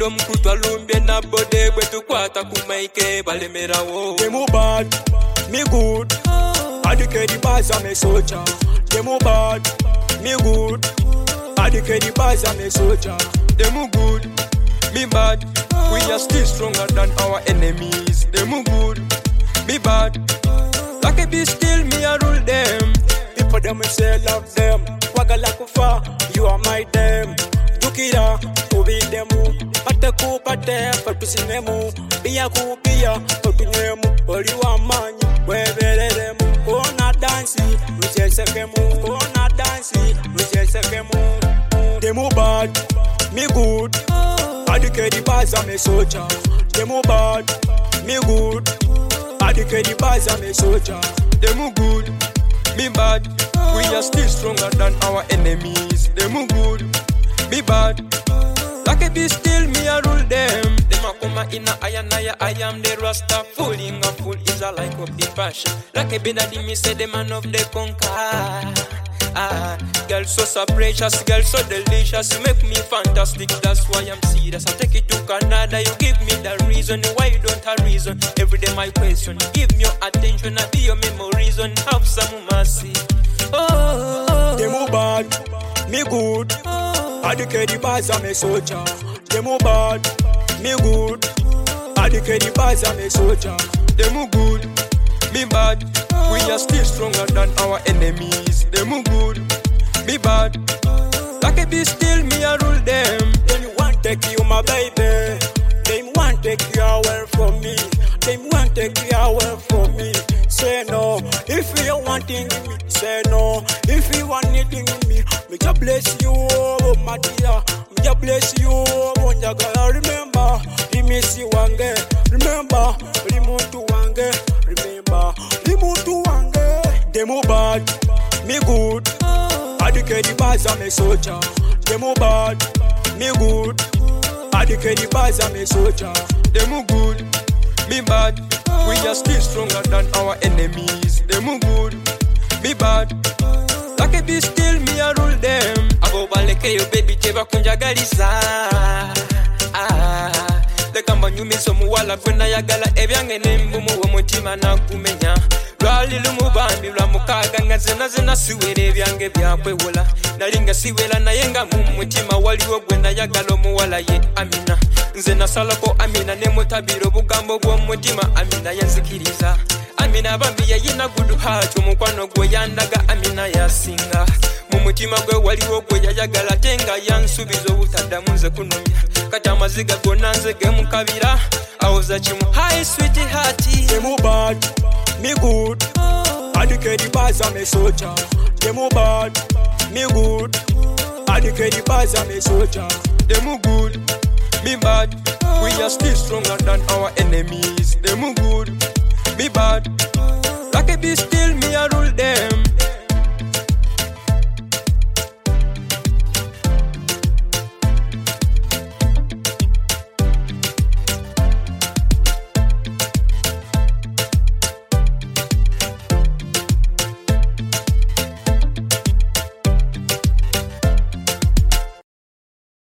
Kingdom kutwa lumbye na bode bwe tukwata ku maike balemerawo. Demu bad, me good. Adike the bars I'm a soldier. Demu bad, me good. Adike the bars I'm a soldier. Demu good, me bad. We are still stronger than our enemies. Demu good, me bad. Like a beast still me I rule them. People them say love them. Wagala kufa, you are my them. Dukira, ubi demu. Pate ku pate, patu sinemu. Biya ku biya, patu nyemu. Oli wa manyi, webele demu. Kona dansi, uchesekemu. Kona dansi, uchesekemu. Demu bad, me good. Adike the bars I'm a soldier. Demu bad, me good. Adike the bars I'm a soldier. Demu good, me bad. We are still stronger than our enemies. Demu good, me bad. Like a beast still me I rule them. Them a come in a ayanaya. I am the Rasta. Fooling a fool is a like of the passion. Like a benadi me say the man of the conquer. Girl so precious, girl so delicious. You make me fantastic, that's why I'm serious. I take it to Canada, you give me the reason. Why you don't have reason? Every day my question. Give me your attention, I be your memories. Have some mercy. Demu bad, me good. Adike the bars I'm a soldier. Demu bad, me good. Adike the bars I'm a soldier. Demu good, me bad. We are still stronger than our enemies. Demu good, me bad. Like a beast still me I rule them. They want take you my baby. They want take you away from me. They want take you away from me. Say no, if you wanting me. Say no, if you want anything me. Me just bless you, oh my dear. Me just bless you, oh my girl. Remember, Rimisi Wange. Remember, Rimuntu Wange. Remember, Rimuntu Wange. Demu bad, me good. Adike the bars I'm a soldier. Demu bad, me good. Adike the bars I'm a soldier. Demu good, me bad. We are still stronger than our enemies. Demu good, me bad. Like a beast still me I rule them. Abo baleke yo baby teba kunjagaliza. Leka mbanyumiso muwala gwena yagala ebyange nembumu womutima nakumenya. Lwali lumubambi lwa mukaga nga zena siwere ebyange byakwewola. Nalinga siwera naye nga mu mutima waliwo gwena yagala omuwala ye Amina. Nze nasalako Amina ne mutabiro bugambo bw'omutima Amina yanzikiriza. Amina bambi yayina good heart omukwano gwe yandaga Amina yasinga. Mu mutima gwe waliwo gwe yayagala tenga yansubiza obutaddamu nze kunomya. Kati amaziga gonna nze gemukabira. Awoza kimu hi sweet heart. Demu bad, me good. Adike the bars I'm a soldier. Demu bad, me good. Adike the bars I'm a soldier. Demu good, me bad. We are still stronger than our enemies. Demu good, me bad. Like a beast still me I rule